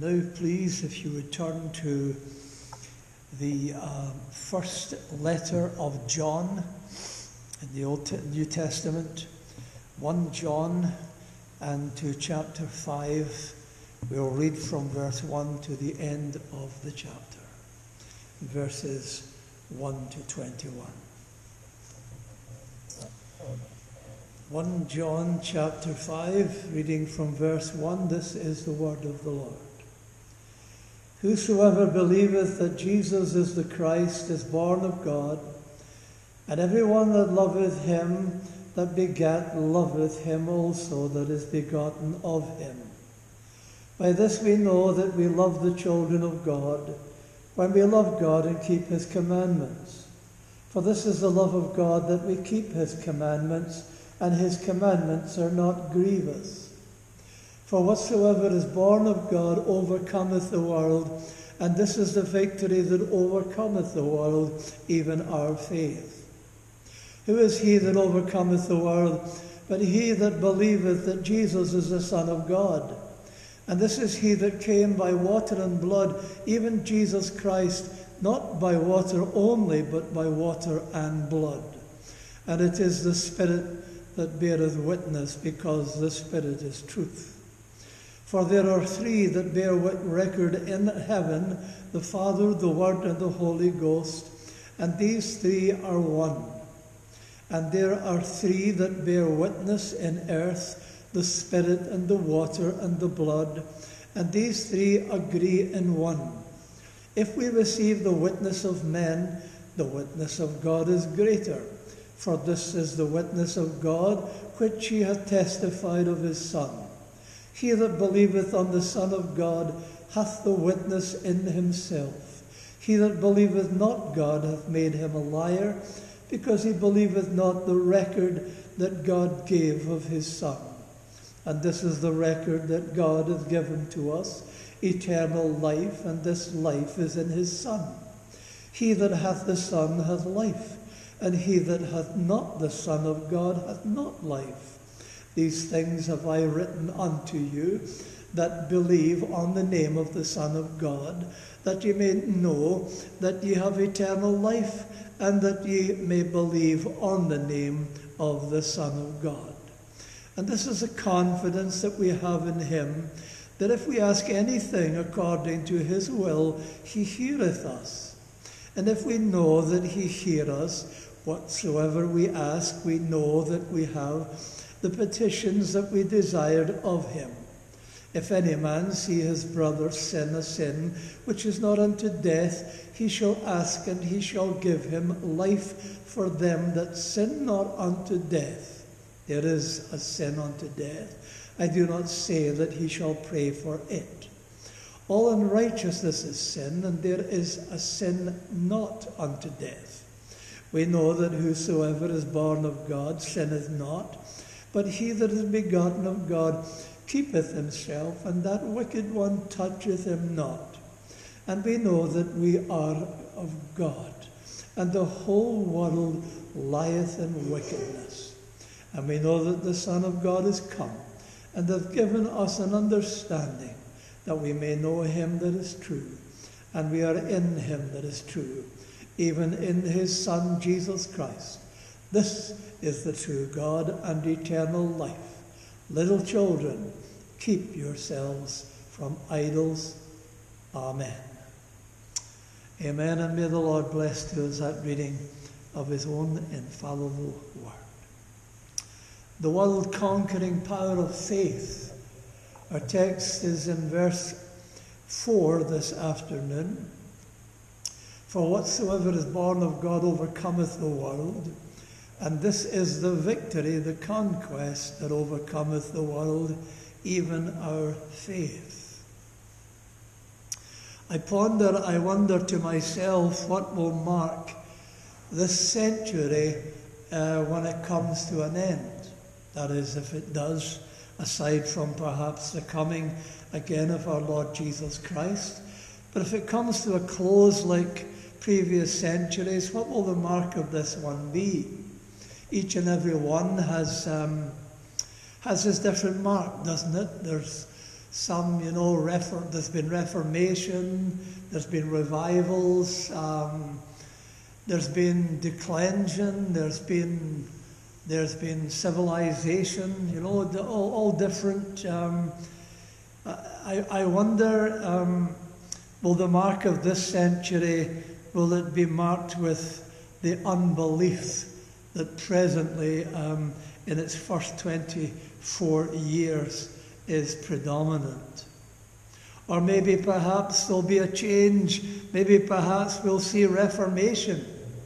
Now, please, if you would turn to the first letter of John in the New Testament, 1 John, and to chapter 5. We'll read from verse 1 to the end of the chapter, verses 1 to 21. 1 John chapter 5, reading from verse 1, this is the word of the Lord. Whosoever believeth that Jesus is the Christ is born of God, and every one that loveth him that begat loveth him also that is begotten of him. By this we know that we love the children of God, when we love God and keep his commandments. For this is the love of God, that we keep his commandments, and his commandments are not grievous. For whatsoever is born of God overcometh the world, and this is the victory that overcometh the world, even our faith. Who is he that overcometh the world, but he that believeth that Jesus is the Son of God? And this is he that came by water and blood, even Jesus Christ, not by water only, but by water and blood. And it is the Spirit that beareth witness, because the Spirit is truth. For there are three that bear record in heaven, the Father, the Word, and the Holy Ghost, and these three are one. And there are three that bear witness in earth, the Spirit, and the water, and the blood, and these three agree in one. If we receive the witness of men, the witness of God is greater. For this is the witness of God, which he hath testified of his Son. He that believeth on the Son of God hath the witness in himself. He that believeth not God hath made him a liar, because he believeth not the record that God gave of his Son. And this is the record that God hath given to us, eternal life, and this life is in his Son. He that hath the Son hath life, and he that hath not the Son of God hath not life. These things have I written unto you that believe on the name of the Son of God, that ye may know that ye have eternal life, and that ye may believe on the name of the Son of God. And this is a confidence that we have in him, that if we ask anything according to his will, he heareth us. And if we know that he hear us, whatsoever we ask, we know that we have the petitions that we desired of him. If any man see his brother sin a sin which is not unto death, he shall ask, and he shall give him life for them that sin not unto death. There is a sin unto death. I do not say that he shall pray for it. All unrighteousness is sin, and there is a sin not unto death. We know that whosoever is born of God sinneth not, but he that is begotten of God keepeth himself, and that wicked one toucheth him not. And we know that we are of God, and the whole world lieth in wickedness. And we know that the Son of God is come, and hath given us an understanding, that we may know him that is true, and we are in him that is true, even in his Son Jesus Christ. This is the true God and eternal life. Little children, keep yourselves from idols. Amen. Amen, and may the Lord bless to us that reading of his own infallible word. The world-conquering power of faith. Our text is in verse 4 this afternoon. For whatsoever is born of God overcometh the world, and this is the victory, the conquest that overcometh the world, even our faith. I wonder to myself what will mark this century when it comes to an end. That is, if it does, aside from perhaps the coming again of our Lord Jesus Christ. But if it comes to a close like previous centuries, what will the mark of this one be? Each and every one has his different mark, doesn't it? There's Some, there's been Reformation, there's been revivals, there's been declension, there's been civilization, all different. I wonder, will the mark of this century, will it be marked with the unbelief that presently, in its first 24 years, is predominant? Or maybe perhaps there'll be a change. Maybe perhaps we'll see Reformation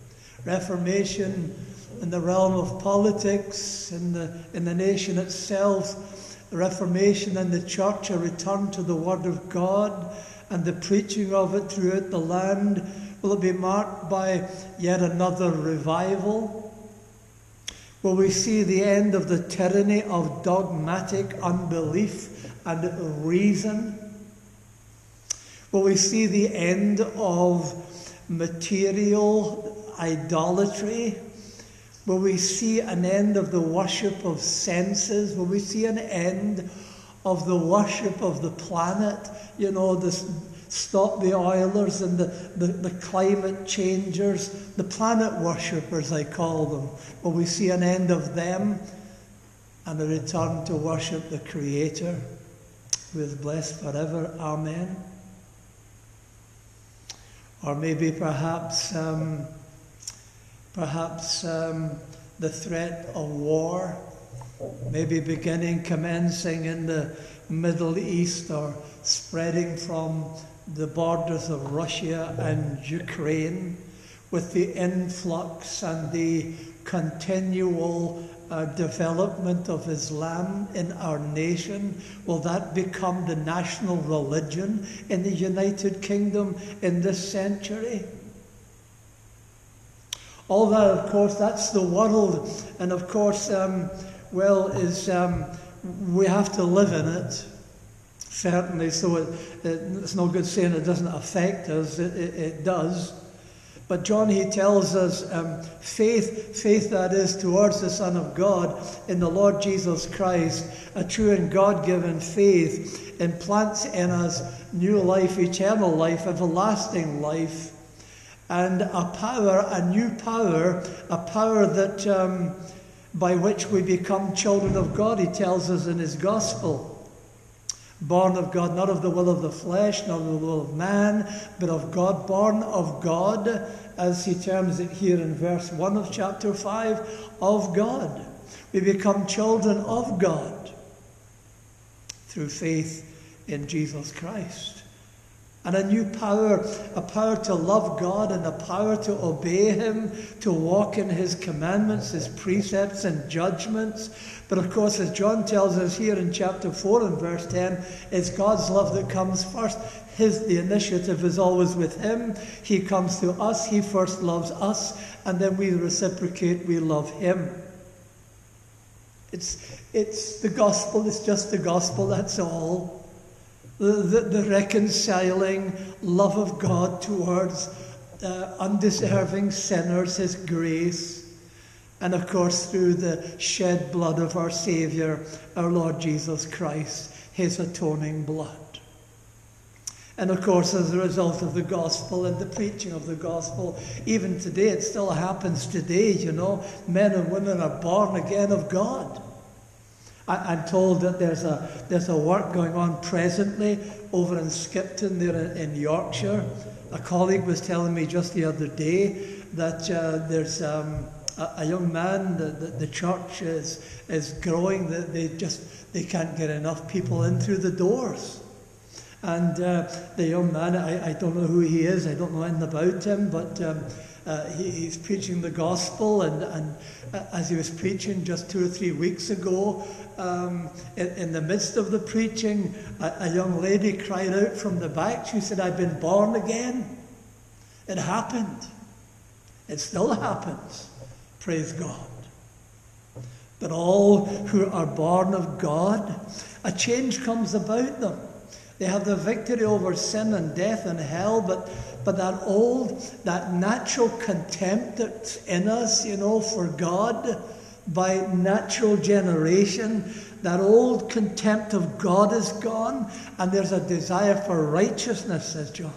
in the realm of politics, in the nation itself, Reformation in the church, a return to the Word of God and the preaching of it throughout the land. Will it be marked by yet another revival? Will we see the end of the tyranny of dogmatic unbelief and reason? Will we see the end of material idolatry? Will we see an end of the worship of senses? Will we see an end of the worship of the planet? Stop the oilers and the climate changers, the planet worshippers, I call them. Will we see an end of them and a return to worship the Creator, who is blessed forever? Amen. Or maybe perhaps the threat of war, maybe commencing in the Middle East or spreading from the borders of Russia and Ukraine, with the influx and the continual development of Islam in our nation. Will that become the national religion in the United Kingdom in this century? All that, of course, that's the world, and of course, we have to live in it, certainly, so it's no good saying it doesn't affect us, it does. But John, he tells us faith that is towards the Son of God in the Lord Jesus Christ, a true and God-given faith, implants in us new life, eternal life, everlasting life, and a new power that by which we become children of God. He tells us in his gospel, born of God, not of the will of the flesh, not of the will of man, but of God, born of God, as he terms it here in verse 1 of chapter 5, of God. We become children of God through faith in Jesus Christ. And a new power, a power to love God and a power to obey him, to walk in his commandments, his precepts and judgments. But of course, as John tells us here in chapter 4 and verse 10, it's God's love that comes first. The initiative is always with him. He comes to us, he first loves us, and then we reciprocate, we love him. It's the gospel, it's just the gospel, that's all. The reconciling love of God towards undeserving sinners, his grace, and of course through the shed blood of our Saviour, our Lord Jesus Christ, his atoning blood. And of course, as a result of the gospel and the preaching of the gospel, even today, it still happens today, men and women are born again of God. I'm told that there's a work going on presently over in Skipton there in Yorkshire. A colleague was telling me just the other day that there's a young man, the church is growing, they can't get enough people in through the doors. And the young man, I don't know who he is, I don't know anything about him, but he's preaching the gospel, and as he was preaching just 2 or 3 weeks ago, in the midst of the preaching, a young lady cried out from the back. She said, "I've been born again." It happened. It still happens. Praise God. But all who are born of God, a change comes about them. They have the victory over sin and death and hell, but that natural contempt that's in us, for God, by natural generation, That old contempt of God is gone, and there's a desire for righteousness, says John.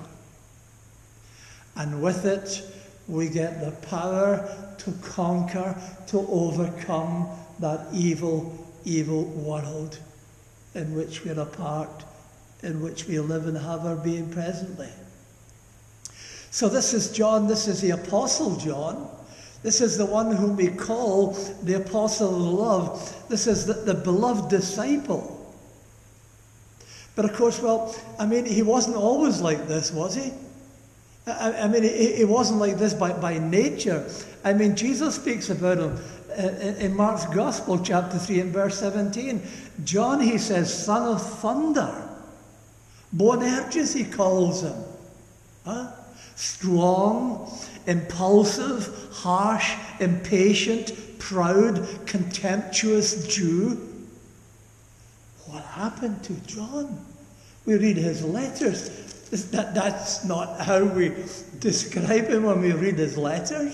And with it, we get the power to conquer, to overcome that evil, evil world in which we're a part, in which we live and have our being presently. So this is John, this is the Apostle John. This is the one whom we call the Apostle of Love. This is the beloved disciple. But of course, he wasn't always like this, was he? He wasn't like this by nature. Jesus speaks about him in Mark's Gospel, chapter 3 and verse 17. John, he says, son of thunder. Boanerges, he calls him. Strong, impulsive, harsh, impatient, proud, contemptuous Jew. What happened to John? We read his letters. That's not how we describe him when we read his letters.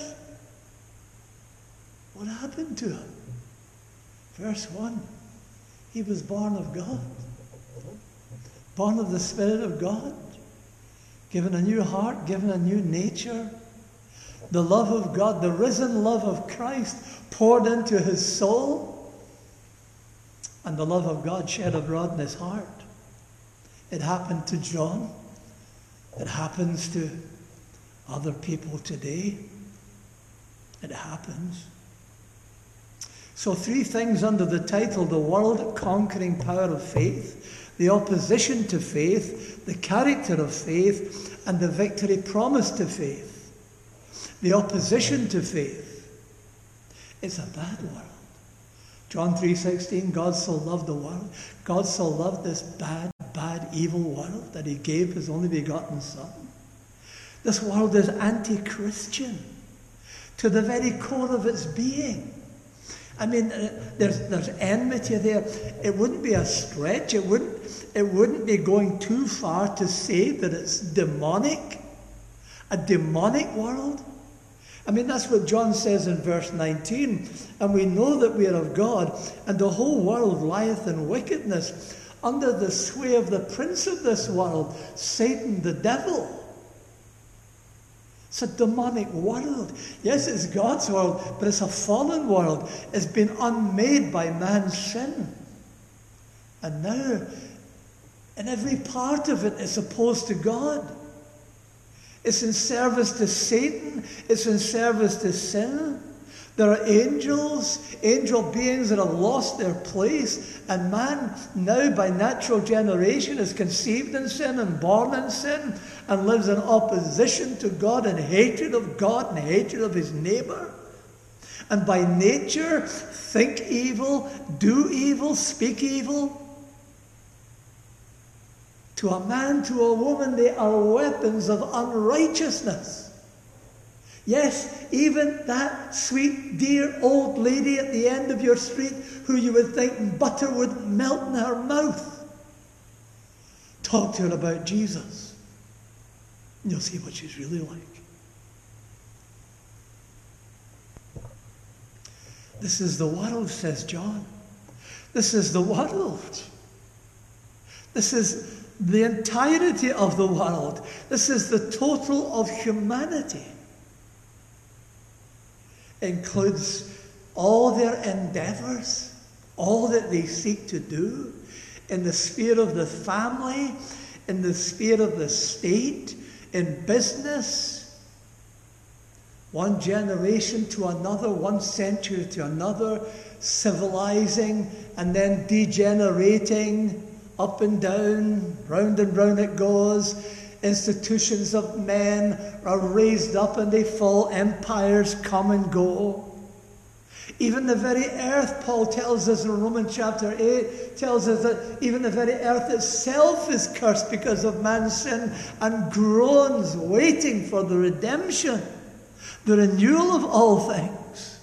What happened to him? Verse 1. He was born of God. Born of the Spirit of God. Given a new heart, given a new nature. The love of God, the risen love of Christ poured into his soul. And the love of God shed abroad in his heart. It happened to John. It happens to other people today. It happens. So 3 things under the title, the world-conquering power of faith, the opposition to faith, the character of faith, and the victory promised to faith. The opposition to faith. It's a bad world. John 3:16, God so loved the world. God so loved this bad, evil world that he gave his only begotten Son. This world is anti-Christian to the very core of its being. There's enmity there. It wouldn't be a stretch. It wouldn't be going too far to say that it's demonic. A demonic world. That's what John says in verse 19. And we know that we are of God, and the whole world lieth in wickedness, under the sway of the prince of this world, Satan the devil. It's a demonic world. Yes, it's God's world, but it's a fallen world. It's been unmade by man's sin. And now, in every part of it, it's opposed to God. It's in service to Satan. It's in service to sin. There are angel beings that have lost their place. And man, now by natural generation, is conceived in sin and born in sin and lives in opposition to God and hatred of God and hatred of his neighbour. And by nature, think evil, do evil, speak evil. To a man, to a woman, they are weapons of unrighteousness. Yes, even that sweet, dear old lady at the end of your street who you would think butter would melt in her mouth. Talk to her about Jesus. And you'll see what she's really like. This is the world, says John. This is the world. This is the entirety of the world. This is the total of humanity. It includes all their endeavours, all that they seek to do in the sphere of the family, in the sphere of the state, in business. One generation to another, one century to another, civilizing and then degenerating. Up and down, round and round it goes. Institutions of men are raised up and they fall. Empires come and go. Even the very earth, Paul tells us in Romans chapter 8, tells us that even the very earth itself is cursed because of man's sin and groans, waiting for the redemption, the renewal of all things.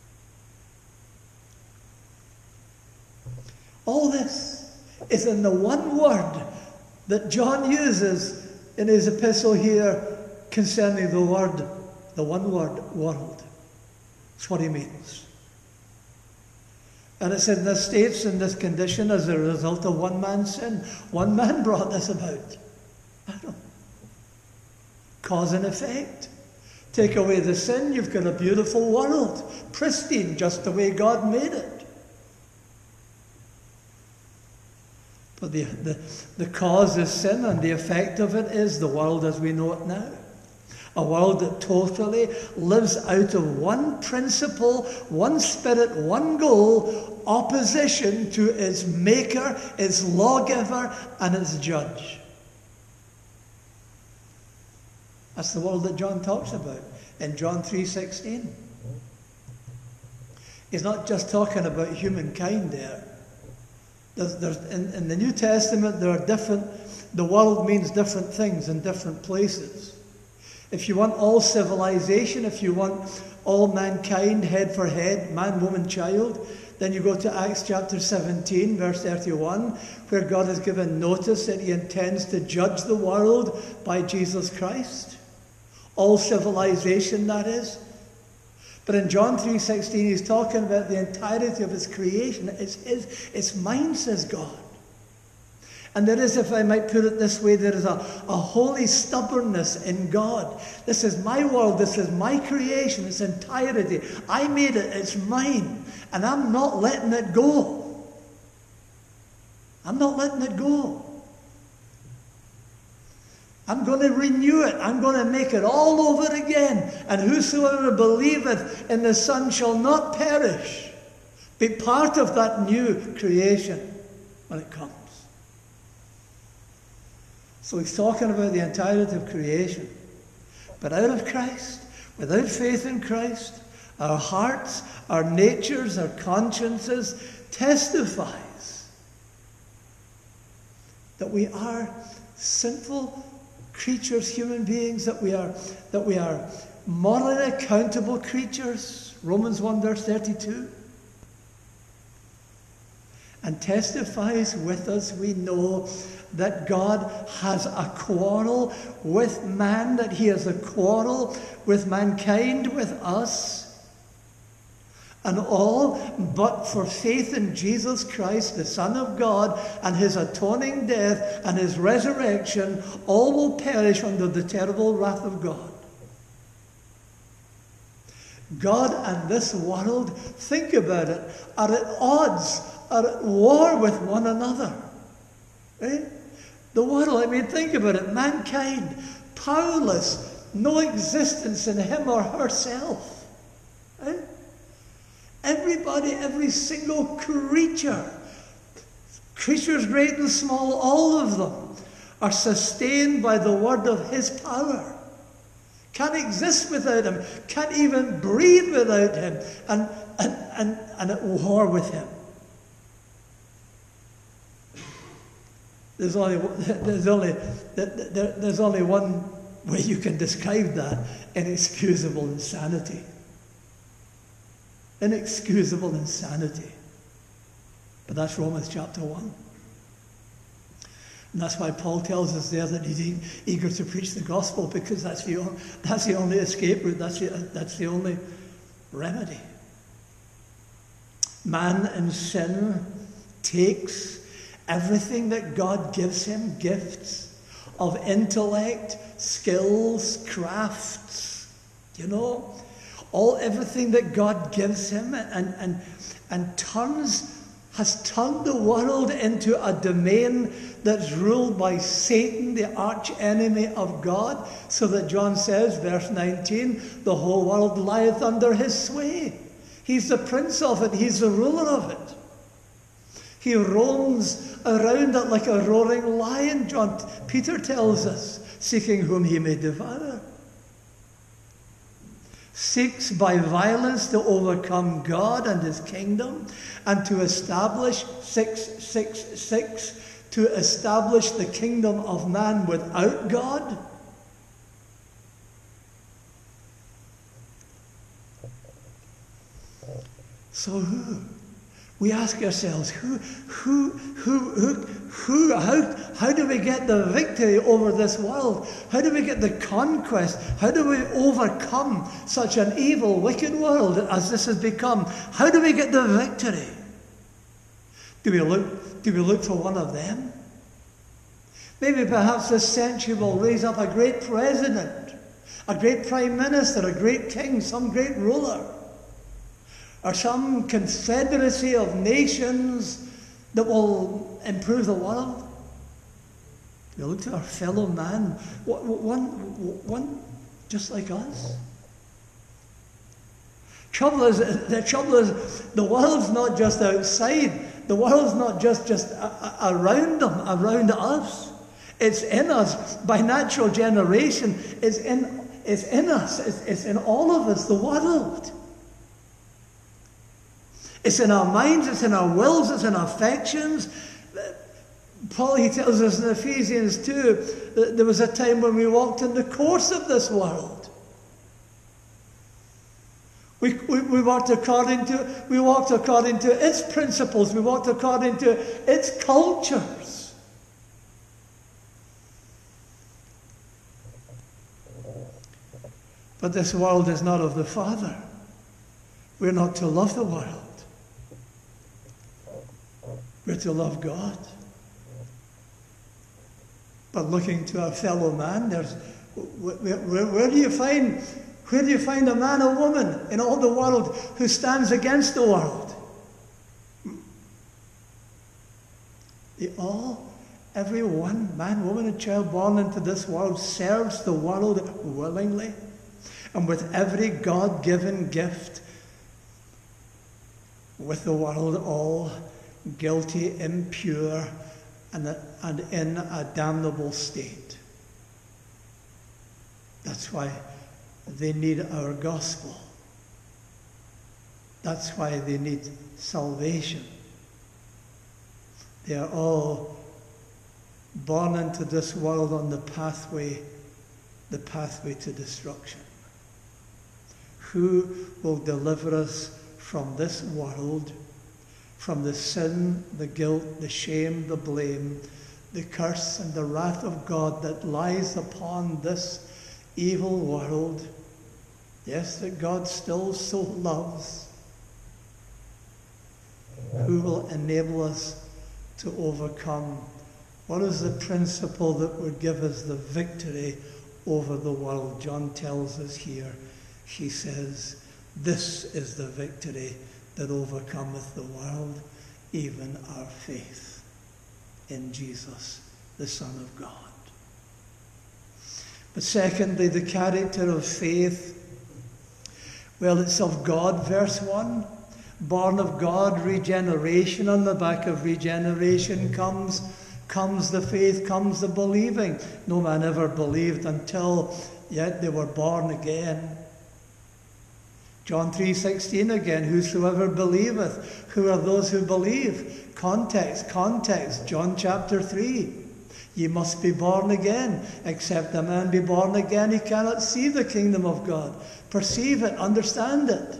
All this is in the one word that John uses in his epistle here concerning the one word, world. That's what he means. And it's in this state, in this condition, as a result of one man's sin. One man brought this about. Adam. Cause and effect. Take away the sin, you've got a beautiful world. Pristine, just the way God made it. But the cause is sin, and the effect of it is the world as we know it now. A world that totally lives out of one principle, one spirit, one goal, opposition to its maker, its lawgiver, and its judge. That's the world that John talks about in John 3:16. He's not just talking about humankind there. In the New Testament, the world means different things in different places. If you want all civilization, if you want all mankind, head for head, man, woman, child, then you go to Acts chapter 17, verse 31, where God has given notice that he intends to judge the world by Jesus Christ. All civilization, that is. But in John 3:16, he's talking about the entirety of his creation. It's mine, says God. And there is, if I might put it this way, there is a holy stubbornness in God. This is my world, this is my creation, its entirety. I made it, it's mine. And I'm not letting it go. I'm not letting it go. I'm going to renew it. I'm going to make it all over again. And whosoever believeth in the Son shall not perish. Be part of that new creation when it comes. So he's talking about the entirety of creation. But out of Christ, without faith in Christ, our hearts, our natures, our consciences testifies that we are sinful creatures, human beings, that we are morally accountable creatures. Romans 1 verse 32. And testifies with us, we know that God has a quarrel with man, that he has a quarrel with mankind, with us. And all but for faith in Jesus Christ, the Son of God, and his atoning death and his resurrection, all will perish under the terrible wrath of God. God and this world, think about it, are at odds, are at war with one another. Right? The world, think about it. Mankind, powerless, no existence in him or herself. Right? Everybody, every single creature, creatures great and small, all of them, are sustained by the word of his power. Can't exist without him, can't even breathe without him, and at war with him. There's only one way you can describe that: inexcusable insanity. Inexcusable insanity. But that's Romans chapter 1. And that's why Paul tells us there that he's eager to preach the gospel, because that's the only escape route, that's the only remedy. Man in sin takes everything that God gives him, gifts of intellect, skills, crafts, everything that God gives him, and has turned the world into a domain that's ruled by Satan, the arch enemy of God, so that John says, verse 19, the whole world lieth under his sway. He's the prince of it, he's the ruler of it. He roams around it like a roaring lion, Peter tells us, seeking whom he may devour. Seeks by violence to overcome God and his kingdom, and to establish 666, to establish the kingdom of man without God. So we ask ourselves, how do we get the victory over this world? How do we get the conquest? How do we overcome such an evil, wicked world as this has become? How do we get the victory? Do we look for one of them? Maybe perhaps this century will raise up a great president, a great prime minister, a great king, some great ruler, or some confederacy of nations that will improve the world. We look to our fellow man, one just like us. The trouble is, the world's not just outside. The world's not just around them, around us. It's in us by natural generation. It's in us. It's in all of us, the world. It's in our minds, it's in our wills, it's in our affections. Paul, he tells us in Ephesians 2 that there was a time when we walked in the course of this world. We walked according to its principles. We walked according to its cultures. But this world is not of the Father. We're not to love the world. We're to love God. But looking to our fellow man, where do you find a man or woman in all the world who stands against the world? Every one, man, woman, and child born into this world serves the world willingly and with every God-given gift, with the world all guilty, impure, and in a damnable state. That's why they need our gospel. That's why they need salvation. They are all born into this world on the pathway to destruction. Who will deliver us from this world, from the sin, the guilt, the shame, the blame, the curse and the wrath of God that lies upon this evil world? Yes, that God still so loves. Who will enable us to overcome? What is the principle that would give us the victory over the world? John tells us here. He says, "This is the victory that overcometh the world, even our faith in Jesus, the Son of God." But secondly, the character of faith. Well, it's of God, verse 1. Born of God, regeneration. On the back of regeneration comes the faith, comes the believing. No man ever believed until yet they were born again. John 3:16 again, "Whosoever believeth." Who are those who believe? Context, John chapter 3. "Ye must be born again. Except a man be born again, he cannot see the kingdom of God." Perceive it, understand it.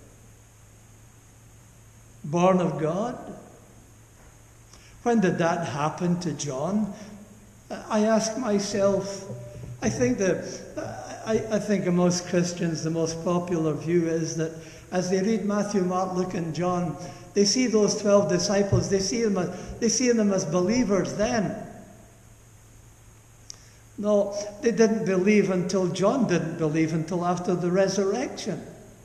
Born of God. When did that happen to John? I ask myself, I think of most Christians, the most popular view is that as they read Matthew, Mark, Luke, and John, they see those 12 disciples, they see them as believers then. No, they didn't believe until John didn't believe until after the resurrection.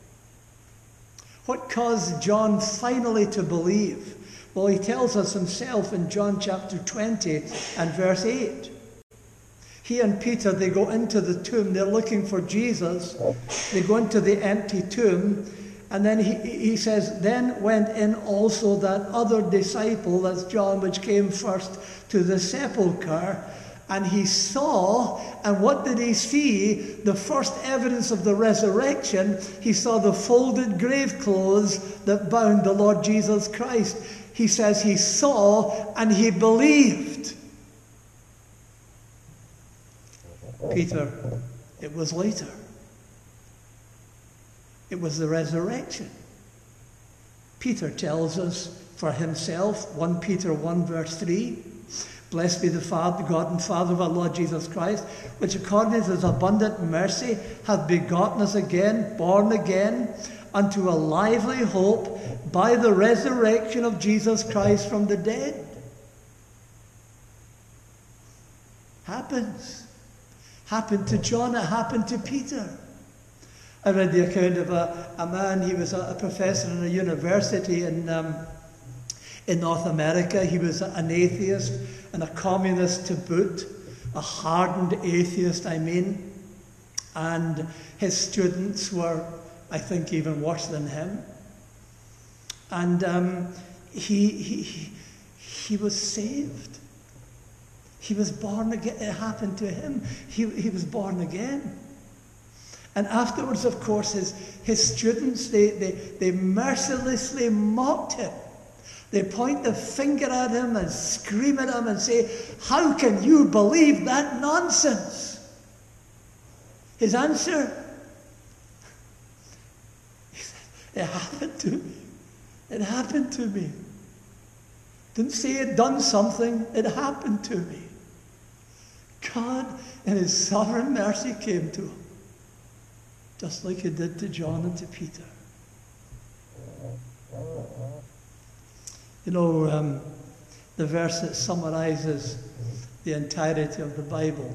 What caused John finally to believe? Well, he tells us himself in John chapter 20 and verse 8. He and Peter, they go into the tomb. They're looking for Jesus. They go into the empty tomb. And then he says, "Then went in also that other disciple," that's John, "which came first to the sepulchre. And he saw," and what did he see? The first evidence of the resurrection. He saw the folded grave clothes that bound the Lord Jesus Christ. He says he saw and he believed. Peter, it was later. It was the resurrection. Peter tells us for himself, 1 Peter 1 verse 3, "Blessed be the Father, God and Father of our Lord Jesus Christ, which according to his abundant mercy hath begotten us again, born again, unto a lively hope by the resurrection of Jesus Christ from the dead. Happens. Happened to John, it happened to Peter. I read the account of a man, he was a professor in a university in North America. He was an atheist and a communist to boot, a hardened atheist, I mean. And his students were, I think, even worse than him. And he was saved. He was born again. It happened to him. He was born again. And afterwards, of course, his students, they mercilessly mocked him. They point the finger at him and scream at him and say, "How can you believe that nonsense?" His answer, he said, "It happened to me. It happened to me. Didn't say it done something. It happened to me." God, in his sovereign mercy, came to him, just like he did to John and to Peter. You know, the verse that summarizes the entirety of the Bible.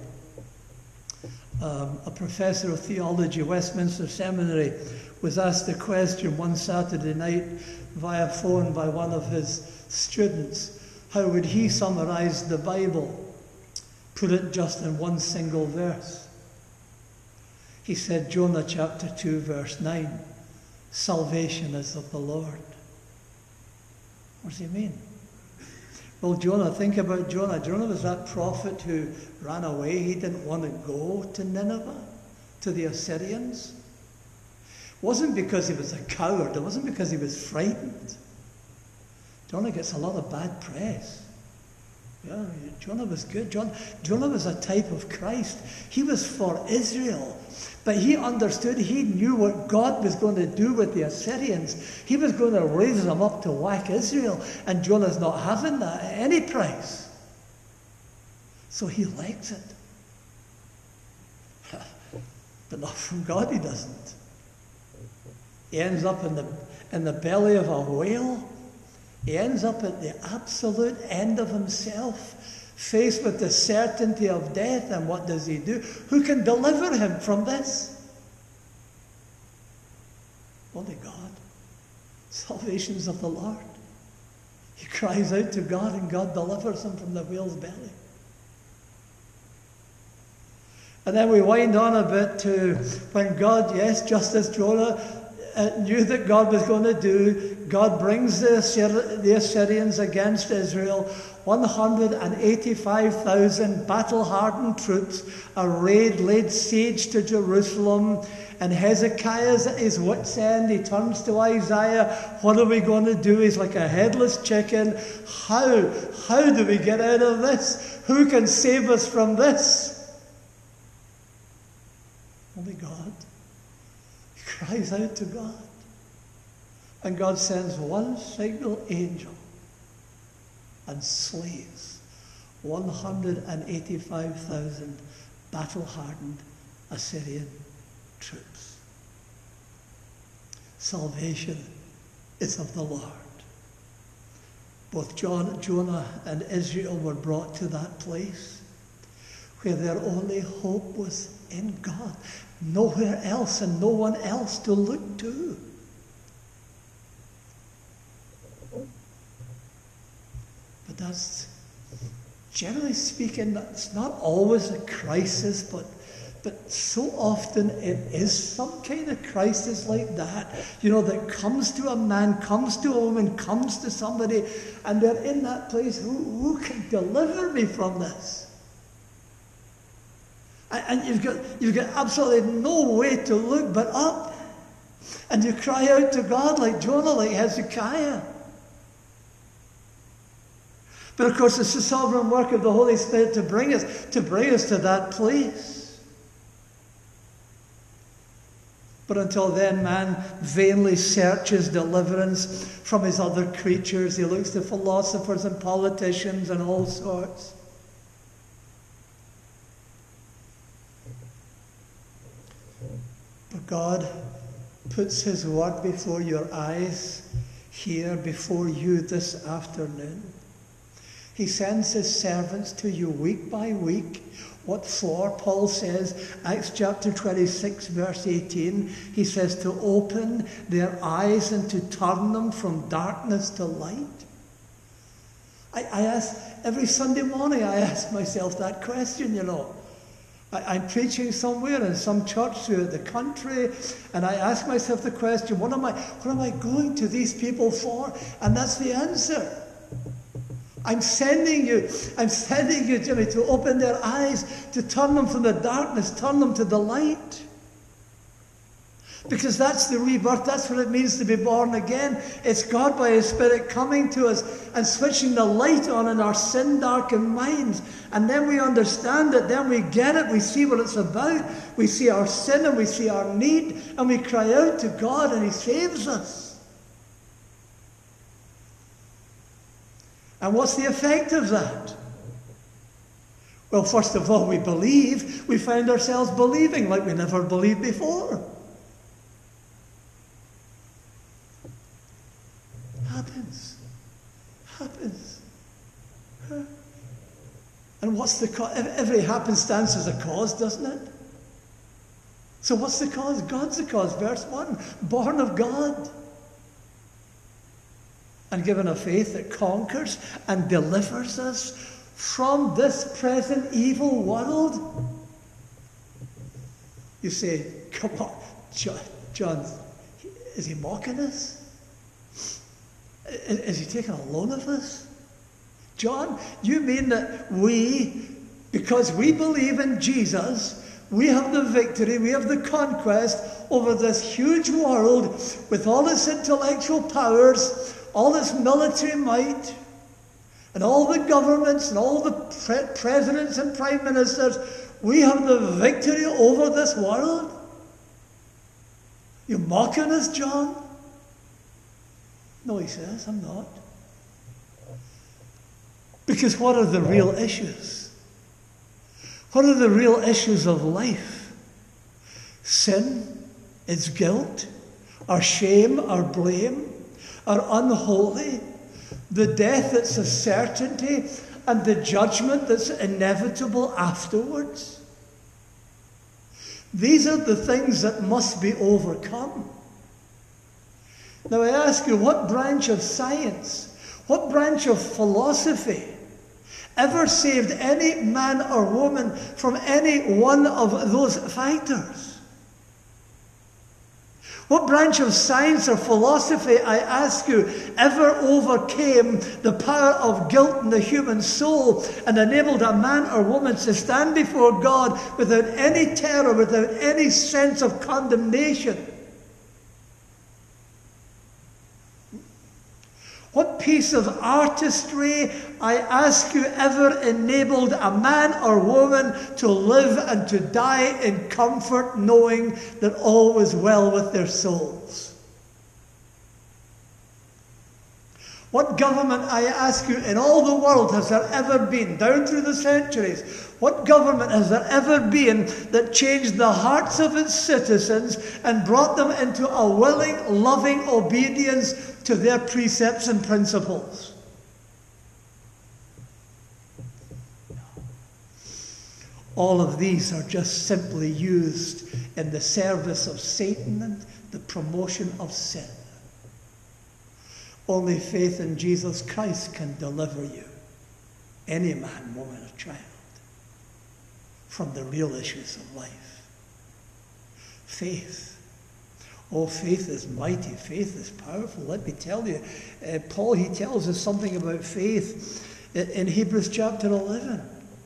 A professor of theology, Westminster Seminary, was asked a question one Saturday night via phone by one of his students. How would he summarize the Bible? Put it just in one single verse. He said, Jonah chapter 2, verse 9, "Salvation is of the Lord." What does he mean? Well, Jonah, think about Jonah. Jonah was that prophet who ran away. He didn't want to go to Nineveh, to the Assyrians. It wasn't because he was a coward. It wasn't because he was frightened. Jonah gets a lot of bad press. Yeah, Jonah was good. Jonah was a type of Christ. He was for Israel. But he understood, he knew what God was going to do with the Assyrians. He was going to raise them up to whack Israel. And Jonah's not having that at any price. So he likes it. But not from God, he doesn't. He ends up in the belly of a whale. He ends up at the absolute end of himself, faced with the certainty of death. And what does he do? Who can deliver him from this? Only God. Salvation's of the Lord. He cries out to God, and God delivers him from the whale's belly. And then we wind on a bit to when God, yes, just as Jonah knew that God was going to do, God brings the Assyrians against Israel. 185,000 battle-hardened troops arrayed, laid siege to Jerusalem. And Hezekiah's at his wit's end. He turns to Isaiah. What are we going to do? He's like a headless chicken. How do we get out of this? Who can save us from this? Only God. He cries out to God. And God sends one single angel and slays 185,000 battle-hardened Assyrian troops. Salvation is of the Lord. Both Jonah and Israel were brought to that place where their only hope was in God. Nowhere else and no one else to look to. But that's, generally speaking, that's not always a crisis, but so often it is some kind of crisis like that, that comes to a man, comes to a woman, comes to somebody, and they're in that place. Who can deliver me from this? And you've got absolutely no way to look but up. And you cry out to God like Jonah, like Hezekiah. But of course, it's the sovereign work of the Holy Spirit to bring us to that place. But until then, man vainly searches deliverance from his other creatures. He looks to philosophers and politicians and all sorts. But God puts his word before your eyes here before you this afternoon. He sends his servants to you week by week. What for? Paul says, Acts chapter 26, verse 18, he says to open their eyes and to turn them from darkness to light. I ask, every Sunday morning I ask myself that question, I'm preaching somewhere in some church throughout the country, and I ask myself the question, what am I going to these people for? And that's the answer. I'm sending you, Jimmy, to open their eyes, to turn them from the darkness, turn them to the light. Because that's the rebirth, that's what it means to be born again. It's God by his Spirit coming to us and switching the light on in our sin-darkened minds. And then we understand it, then we get it, we see what it's about. We see our sin and we see our need, and we cry out to God and he saves us. And what's the effect of that? Well, first of all, we believe. We find ourselves believing like we never believed before. Happens. And what's the cause? Every happenstance is a cause, doesn't it? So what's the cause? God's the cause. Verse 1, born of God. And given a faith that conquers and delivers us from this present evil world. You say, come on, John, is he mocking us? Is he taking a loan of us? John, you mean that we, because we believe in Jesus, we have the victory, we have the conquest over this huge world with all its intellectual powers, all its military might, and all the governments and all the presidents and prime ministers, we have the victory over this world? You're mocking us, John? No, he says, I'm not. Because what are the real issues? What are the real issues of life? Sin, its guilt, our shame, our blame, our unholy, the death that's a certainty, and the judgment that's inevitable afterwards. These are the things that must be overcome. Now I ask you, what branch of science, what branch of philosophy ever saved any man or woman from any one of those factors? What branch of science or philosophy, I ask you, ever overcame the power of guilt in the human soul and enabled a man or woman to stand before God without any terror, without any sense of condemnation? What piece of artistry, I ask you, ever enabled a man or woman to live and to die in comfort, knowing that all was well with their souls? What government, I ask you, in all the world has there ever been, down through the centuries, what government has there ever been that changed the hearts of its citizens and brought them into a willing, loving obedience to their precepts and principles? All of these are just simply used in the service of Satan and the promotion of sin. Only faith in Jesus Christ can deliver you, any man, woman, or child, from the real issues of life. Faith. Oh, faith is mighty. Faith is powerful. Let me tell you. Paul, he tells us something about faith in Hebrews chapter 11.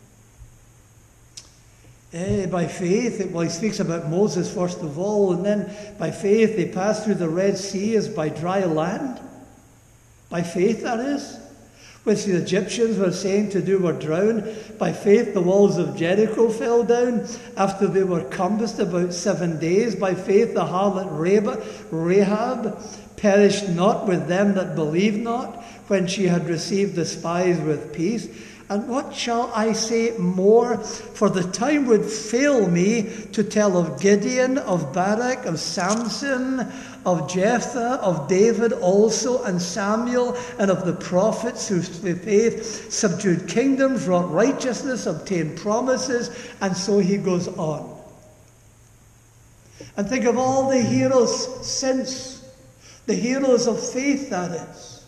By faith, he speaks about Moses first of all, and then by faith they passed through the Red Sea as by dry land. By faith, that is. Which the Egyptians were saying to do were drowned. By faith the walls of Jericho fell down after they were compassed about 7 days. By faith the harlot Rahab perished not with them that believed not, when she had received the spies with peace. And what shall I say more? For the time would fail me to tell of Gideon, of Barak, of Samson, of Jephthah, of David also, and Samuel, and of the prophets who through faith subdued kingdoms, wrought righteousness, obtained promises, and so he goes on. And think of all the heroes since, the heroes of faith, that is.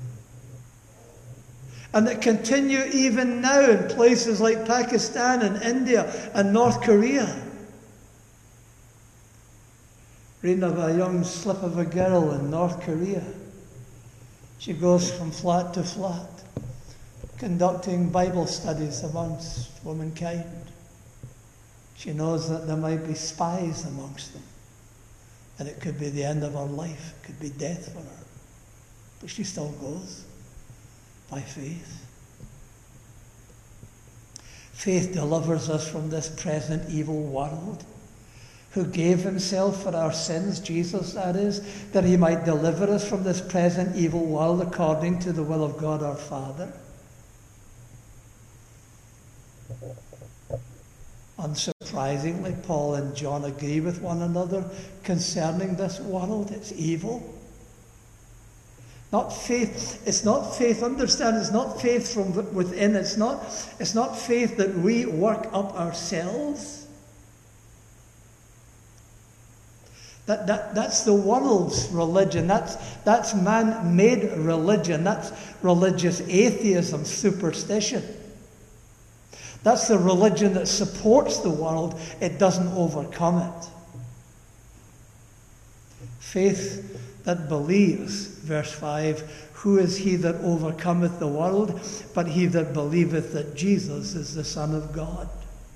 And that continue even now in places like Pakistan and India and North Korea. Reading of a young slip of a girl in North Korea. She goes from flat to flat, conducting Bible studies amongst womankind. She knows that there might be spies amongst them, and it could be the end of her life, it could be death for her. But she still goes by faith. Faith delivers us from this present evil world, who gave himself for our sins, Jesus that is, that he might deliver us from this present evil world according to the will of God our Father. Unsurprisingly, Paul and John agree with one another concerning this world. It's evil. Not faith. It's not faith. Understand, it's not faith from within. It's not faith that we work up ourselves. That's the world's religion. That's man-made religion. That's religious atheism, superstition. That's the religion that supports the world. It doesn't overcome it. Faith that believes, verse 5, who is he that overcometh the world, but he that believeth that Jesus is the Son of God.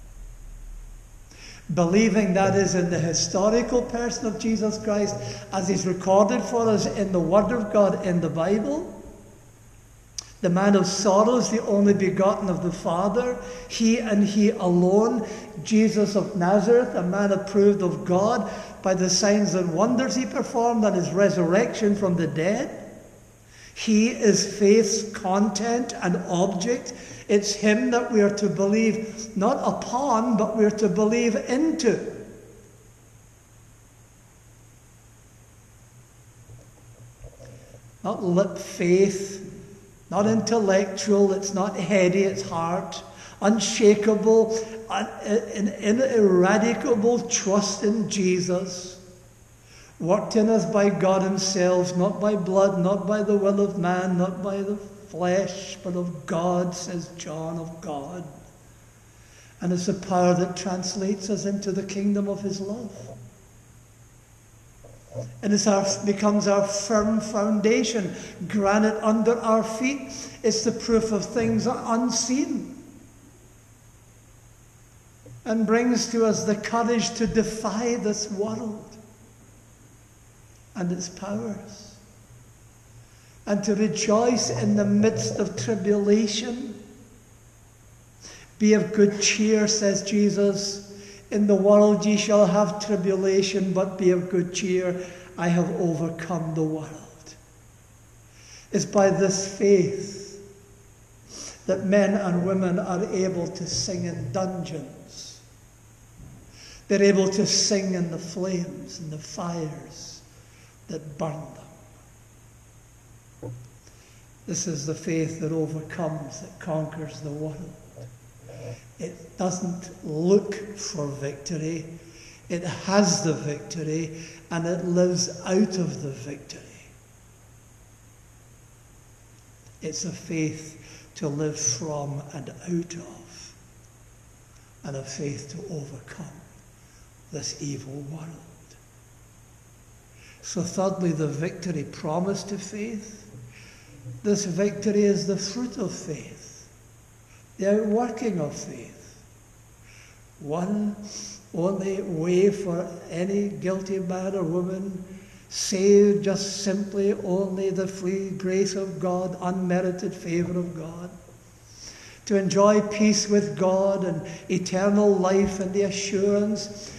Believing, that is, in the historical person of Jesus Christ, as he's recorded for us in the Word of God in the Bible. The man of sorrows, the only begotten of the Father, he and he alone, Jesus of Nazareth, a man approved of God by the signs and wonders he performed and his resurrection from the dead. He is faith's content and object. It's him that we are to believe not upon, but we're to believe into. Not lip faith, not intellectual, it's not heady, it's heart. Unshakable, ineradicable trust in Jesus. Worked in us by God himself, not by blood, not by the will of man, not by the flesh, but of God, says John, of God. And it's the power that translates us into the kingdom of his love. And it becomes our firm foundation, granite under our feet. It's the proof of things unseen. And brings to us the courage to defy this world and its powers. And to rejoice in the midst of tribulation. Be of good cheer, says Jesus. In the world ye shall have tribulation, but be of good cheer. I have overcome the world. It's by this faith that men and women are able to sing in dungeons. They're able to sing in the flames and the fires that burn them. This is the faith that overcomes, that conquers the world. It doesn't look for victory. It has the victory, and it lives out of the victory. It's a faith to live from and out of, and a faith to overcome this evil world. So thirdly, the victory promised to faith. This victory is the fruit of faith, the outworking of faith. One only way for any guilty man or woman saved, just simply only the free grace of God, unmerited favor of God, to enjoy peace with God and eternal life and the assurance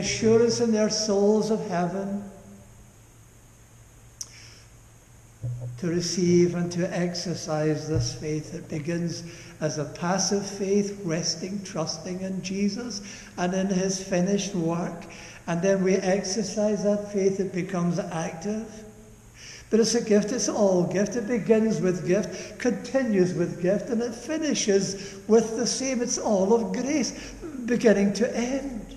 in their souls of heaven. to receive and to exercise this faith. It begins as a passive faith, resting, trusting in Jesus and in his finished work. And then we exercise that faith, it becomes active. But it's a gift, it's all gift. It begins with gift, continues with gift, and it finishes with the same. It's all of grace, beginning to end.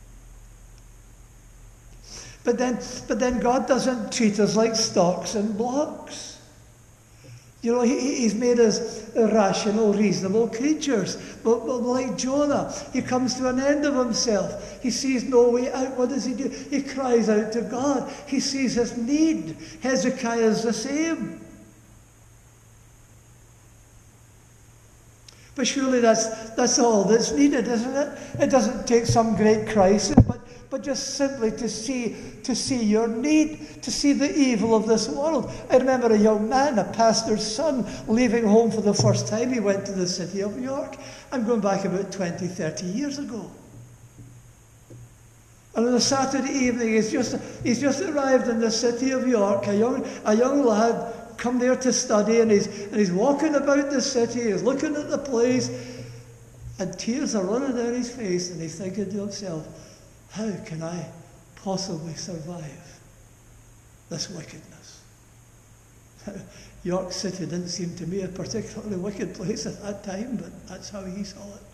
But then God doesn't treat us like stocks and blocks. You know, he's made us irrational, reasonable creatures. But like Jonah, he comes to an end of himself. He sees no way out. What does he do? He cries out to God. He sees his need. Hezekiah is the same. But surely that's all that's needed, isn't it? It doesn't take some great crisis, but just simply to see your need, to see the evil of this world. I remember a young man, a pastor's son, leaving home for the first time. He went to the city of York. I'm going back about 20, 30 years ago. And on a Saturday evening, he's just arrived in the city of York, a young lad, come there to study, and he's walking about the city, he's looking at the place, and tears are running down his face, and he's thinking to himself, how can I possibly survive this wickedness? York City didn't seem to me a particularly wicked place at that time, but that's how he saw it.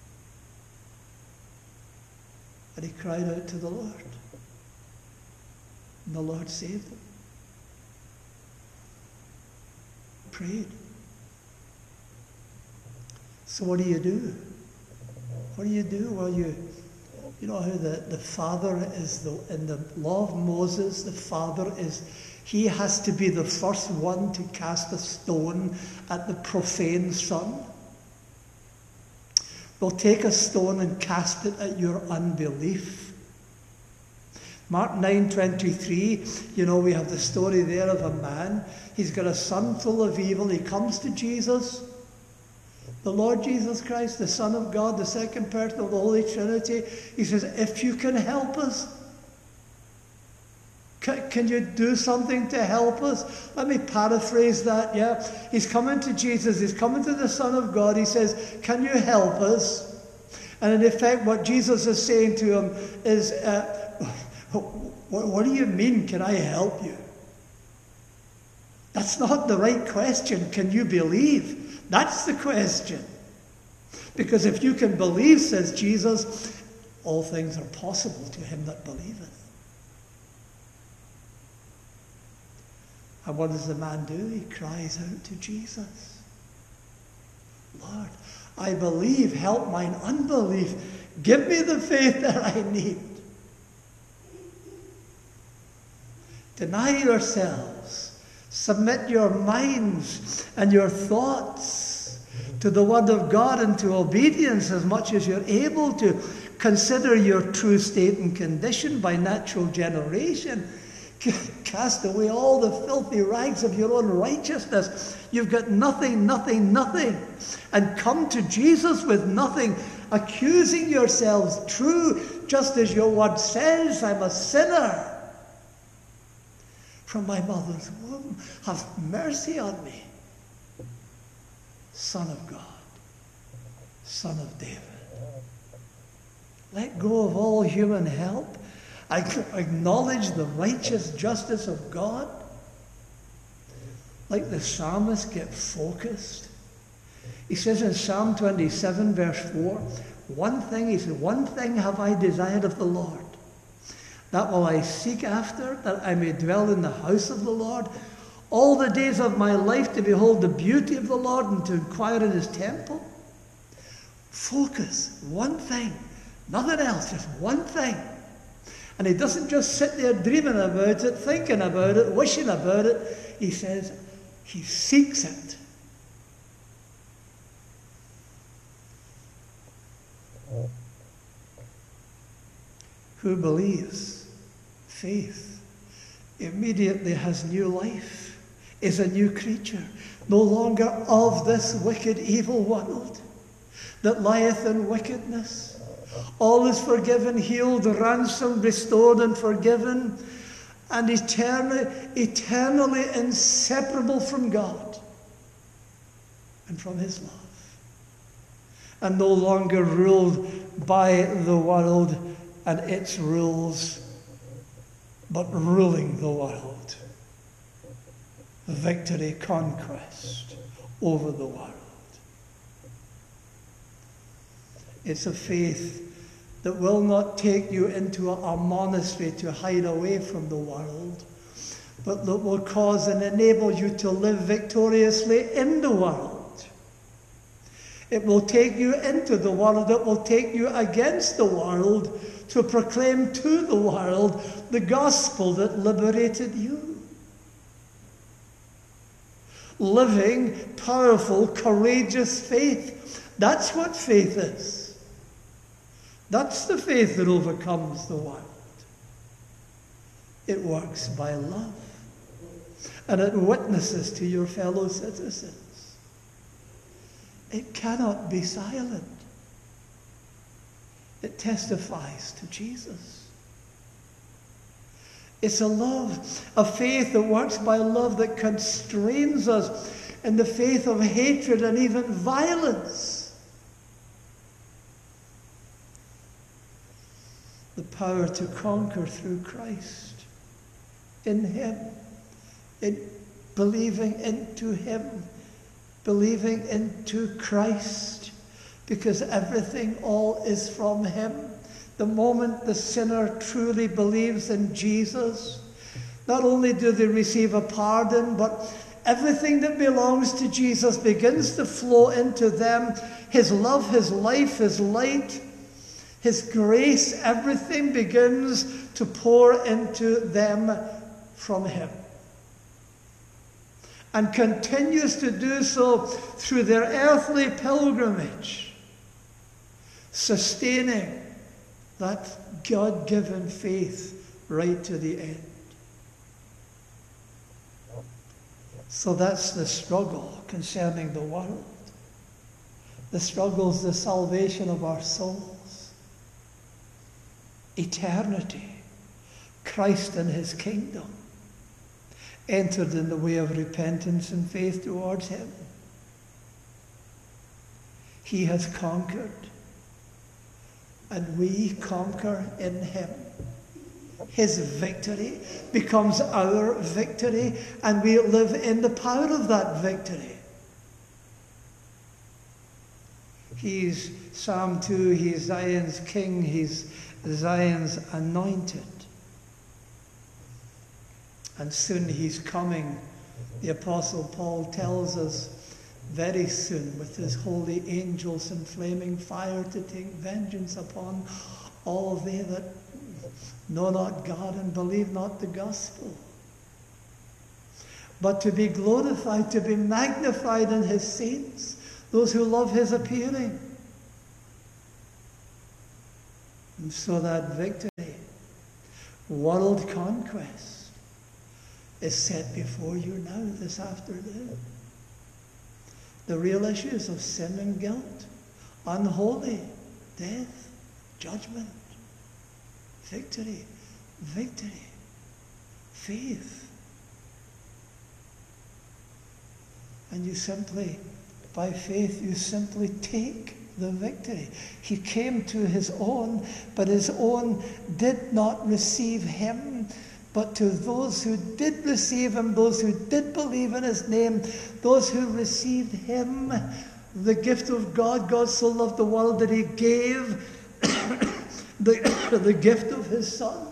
And he cried out to the Lord, and the Lord saved him. Prayed. So what do you do? What do you do? Well, you know how the father is, in the law of Moses, the father he has to be the first one to cast a stone at the profane son. Well, take a stone and cast it at your unbelief. Mark 9:23, you know, we have the story there of a man. He's got a son full of evil. He comes to Jesus, the Lord Jesus Christ, the Son of God, the second person of the Holy Trinity. He says, if you can help us, can you do something to help us? Let me paraphrase that, yeah. He's coming to Jesus. He's coming to the Son of God. He says, can you help us? And in effect, what Jesus is saying to him is, what do you mean, can I help you? That's not the right question. Can you believe? That's the question. Because if you can believe, says Jesus, all things are possible to him that believeth. And what does the man do? He cries out to Jesus. Lord, I believe, help mine unbelief. Give me the faith that I need. Deny yourselves. Submit your minds and your thoughts to the Word of God and to obedience as much as you're able to. Consider your true state and condition by natural generation. Cast away all the filthy rags of your own righteousness. You've got nothing, nothing, nothing. And come to Jesus with nothing, accusing yourselves. True, just as your word says, I'm a sinner. From my mother's womb, have mercy on me. Son of God, Son of David. Let go of all human help. I acknowledge the righteous justice of God. Like the psalmist, get focused. He says in Psalm 27, verse 4, one thing have I desired of the Lord, that will I seek after, that I may dwell in the house of the Lord all the days of my life, to behold the beauty of the Lord and to inquire in his temple. Focus, one thing, nothing else, just one thing. And he doesn't just sit there dreaming about it, thinking about it, wishing about it. He says he seeks it. Who believes? Faith. Immediately has new life, is a new creature, no longer of this wicked, evil world that lieth in wickedness. All is forgiven, healed, ransomed, restored, and forgiven. and eternally inseparable from God and from his love, and no longer ruled by the world and its rules, but ruling the world. Victory, conquest over the world. It's a faith that will not take you into a monastery to hide away from the world, but that will cause and enable you to live victoriously in the world. It will take you into the world. It will take you against the world to proclaim to the world the gospel that liberated you. Living, powerful, courageous faith. That's what faith is. That's the faith that overcomes the world. It works by love, and it witnesses to your fellow citizens. It cannot be silent. It testifies to Jesus. It's a love, a faith that works by love that constrains us in the faith of hatred and even violence. The power to conquer through Christ, in him, in believing into him, believing into Christ, because everything all is from him. The moment the sinner truly believes in Jesus, not only do they receive a pardon, but everything that belongs to Jesus begins to flow into them. His love, his life, his light, his grace, everything begins to pour into them from him. And continues to do so through their earthly pilgrimage, sustaining that God-given faith right to the end. So that's the struggle concerning the world. The struggle is the salvation of our souls. Eternity, Christ and his kingdom, entered in the way of repentance and faith towards him. He has conquered, and we conquer in him. His victory becomes our victory, and we live in the power of that victory. He's Psalm 2, he's Zion's king, he's Zion's anointed. And soon he's coming. The Apostle Paul tells us very soon with his holy angels in flaming fire to take vengeance upon all they that know not God and believe not the gospel. But to be glorified, to be magnified in his saints, those who love his appearing. And so that victory, world conquest, is set before you now this afternoon. The real issues of sin and guilt, unholy, death, judgment, victory, faith. And you simply, by faith, you simply take the victory. He came to his own, but his own did not receive him. But to those who did receive him, those who did believe in his name, those who received him, the gift of God, God so loved the world that he gave the gift of his Son.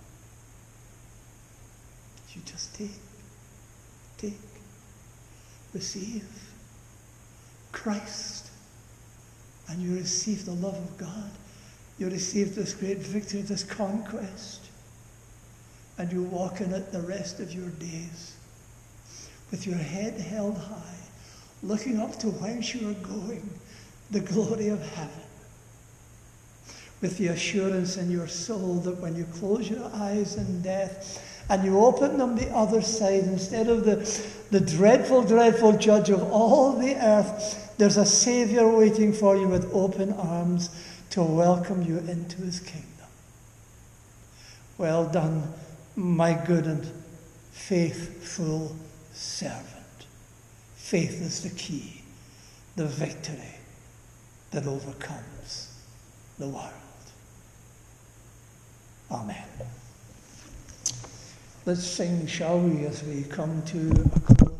You just take, receive Christ, and you receive the love of God. You receive this great victory, this conquest. And you walk in it the rest of your days with your head held high, looking up to whence you are going, the glory of heaven, with the assurance in your soul that when you close your eyes in death and you open them the other side, instead of the dreadful, dreadful judge of all the earth, there's a Savior waiting for you with open arms to welcome you into his kingdom. Well done, my good and faithful servant. Faith is the key, the victory that overcomes the world. Amen. Let's sing, shall we, as we come to a close.